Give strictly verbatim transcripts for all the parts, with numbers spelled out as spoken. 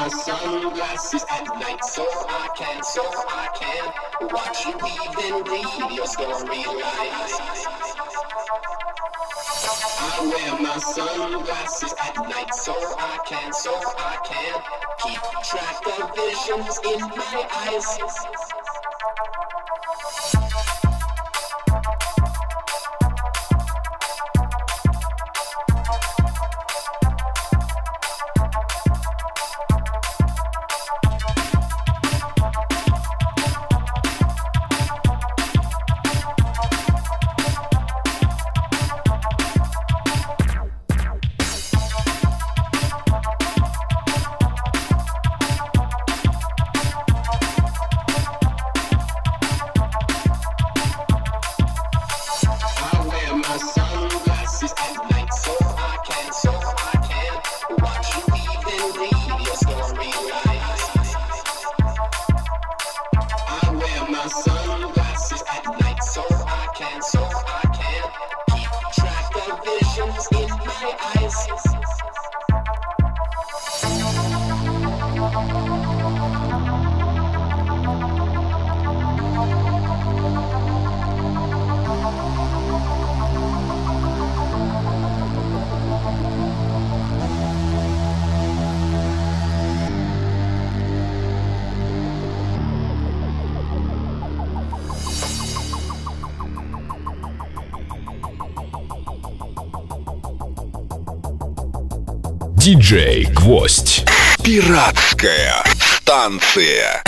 my sunglasses at night so I can, so I can watch you weave and read your storylines. I wear my sunglasses at night so I can, so I can keep track of visions in my eyes. Диджей Гвоздь. Пиратская станция.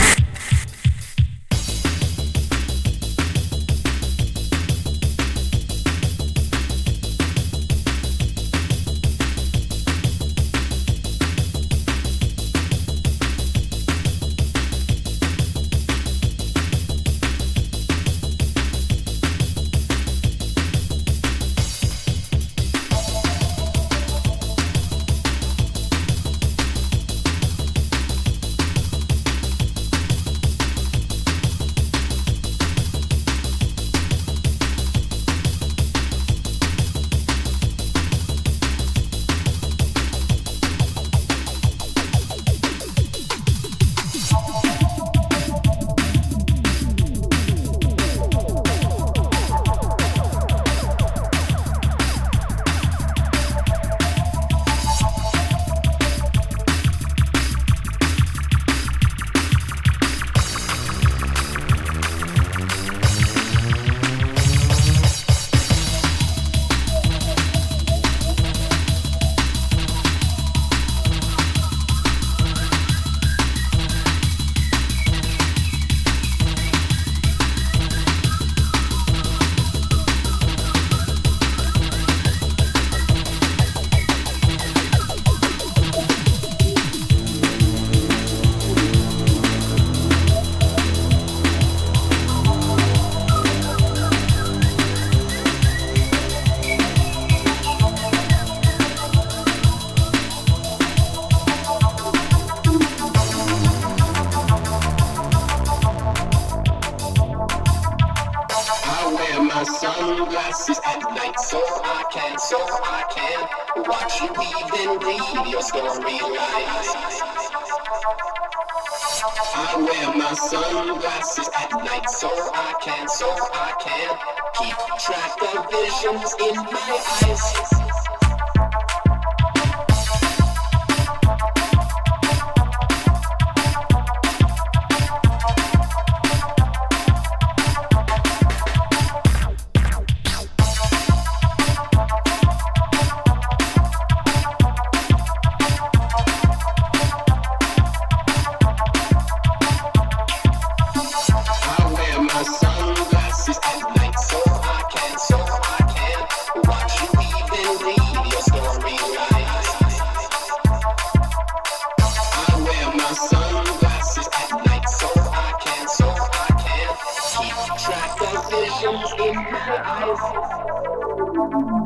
Sunglasses at night so I can, so I can watch you weave and read your storylines. I wear my sunglasses at night so I can, so I can keep track of visions in my eyes. Track of visions in my eyes.